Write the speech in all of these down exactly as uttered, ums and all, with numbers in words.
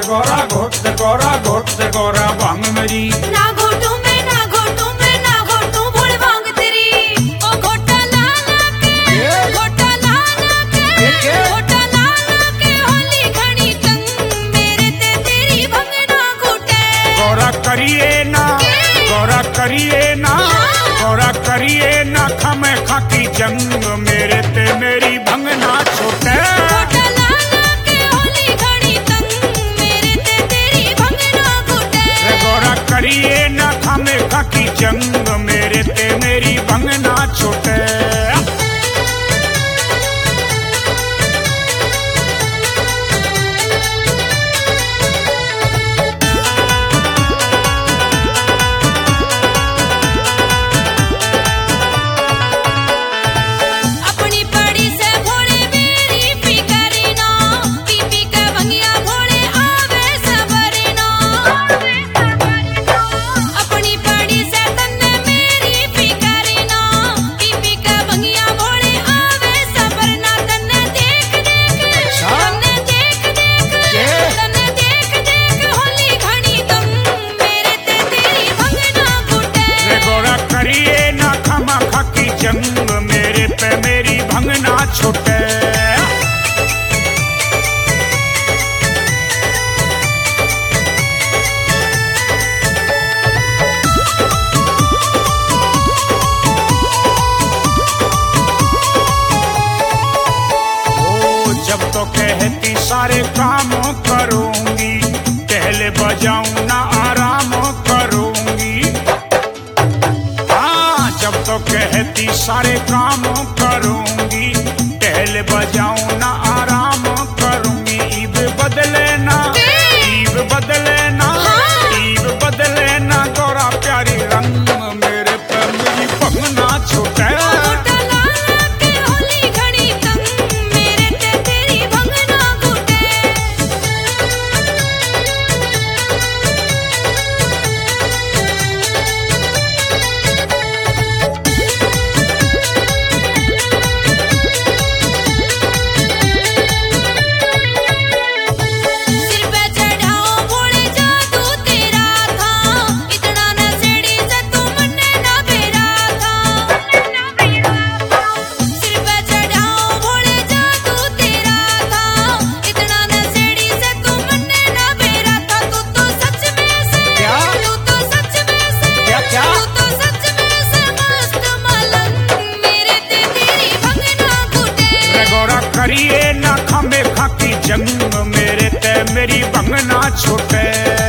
गोरा घोट दे गोरा घोट दे गोरा भांग मेरी। ना घोटू मैं ना घोटू मैं ना घोटू भोल भांग तेरी। ओ घोटा ला ला के घोटा ला ला के घोटा ला ला के होली घणी तंग मेरे ते तेरी भंग ना घुटे। गोरा करिए ना गोरा करिए ना गोरा करिए ना खमे खाकी जंग मेरे ते मेरी भंग ना छूटे। घोटा ला ला के होली घणी तंग मेरे ते तेरी भंग ना घुटे। गोरा करिए ना खमे खाकी जंग मेरे ते मेरी भंग ना छूटे। अपनी पड़ी से भोले मेरी फिकरी ना पी पी के भंगिया भोले आवे सबरी ना। अपनी पड़ी से तन्ने मेरी फिकरी ना पी पी के भंगिया भोले आवे सबर ना। तन्ने देख देख तन्ने देख देख तन्ने देख देख होली घणी तम मेरे ते तेरी भंग ना घुटे। गोरा करिए ना खमा खाकी जंग मेरे पे मेरी भंग ना छूटे। ओ जब तो कहती सारे काम करूंगी पहले बजाऊं ना आराम करूंगी। हाँ जब तो कहती सारे काम करूंगी पहले बजाऊं ना आराम करूंगी। ईब बदले ना ईब बदले ना ईब बदले ना गोरा प्यारी रंग मेरे पे मेरी भंग ना छूटे। घोटा ला ला के होली घणी तंग मेरे ते तेरी भंग ना घुटे। सिर पे चढ़ाओ भोले जादू तेरा था इतना नशेड़ी से तू मन्ने ना बेरा था। सिर पे चढ़ाओ भोले जादू तेरा था इतना नशेड़ी से तू मन्ने ना बेरा था। तू तो सच में से क्या? तू तो सच में से क्या क्या? तू तो सच में से मस्त मलंग मेरे ते तेरी भंग ना घुटे। रे गोरा करिए ना खमे खाकी जंग मेरे ते मेरी भंग ना छूटे।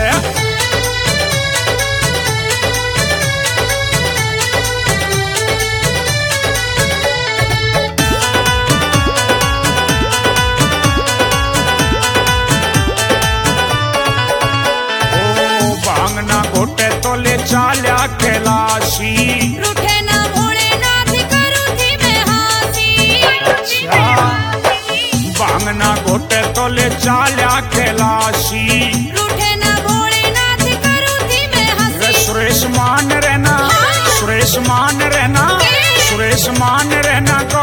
ओ भांगना घोटे तो ले चाल्या कैलाशी। रूठे ना भोलेनाथ करूं थी मैं हासी। भांगना घोटे तो ले चाल्या कैलाशी। रूठे ना भोलेनाथ करूं थी मैं रे हासी। सुरेश मान रहना सुरेश मान रहना सुरेश मान रहना।